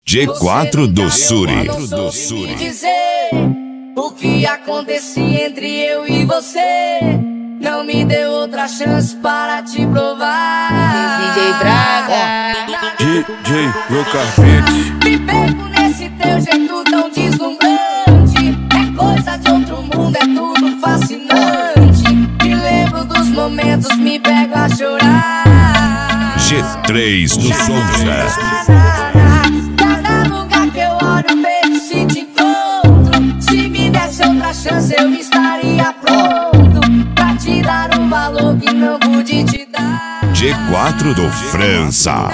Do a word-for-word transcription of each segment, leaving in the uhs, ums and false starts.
G quatro do Suri. Do Suri. Dizer o que acontecia entre eu e você. Não me deu outra chance para te provar. D J Braga, D J Locarpete. Me pego nesse teu jeito tão deslumbrante. É coisa de outro mundo, é tudo fascinante. Me lembro dos momentos, me pego a chorar. G três do Sonja. Cada lugar que eu olho, vejo se te encontro. Se me desse outra chance, eu estaria pronto pra te dar um valor que não pude te dar. G quatro do França.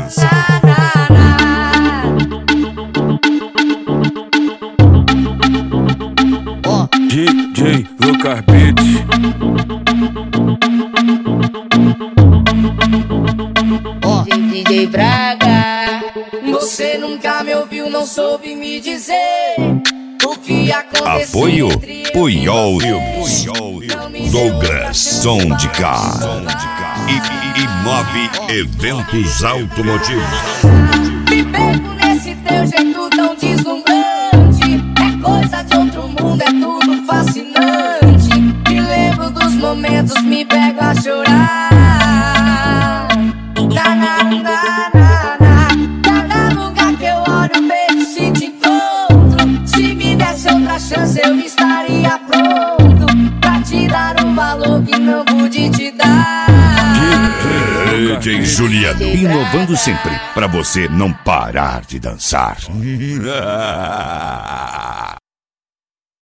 D J Locarpete. D J Braga. Você nunca me ouviu, não soube me dizer o que aconteceu. Apoio entre eu Puyol e você. Douglas Som de Cá e Imove Eventos Automotivos. Me pego nesse teu jeito tão deslumbrante. É coisa de outro mundo, é tudo fascinante. Me lembro dos momentos, me pego a chorar. Na, na, na, na, na. Cada lugar que eu olho, vejo se te encontro. Se me desse outra chance, eu estaria pronto pra te dar um valor que não pude te dar. D J Juliano, inovando sempre pra você não parar de dançar.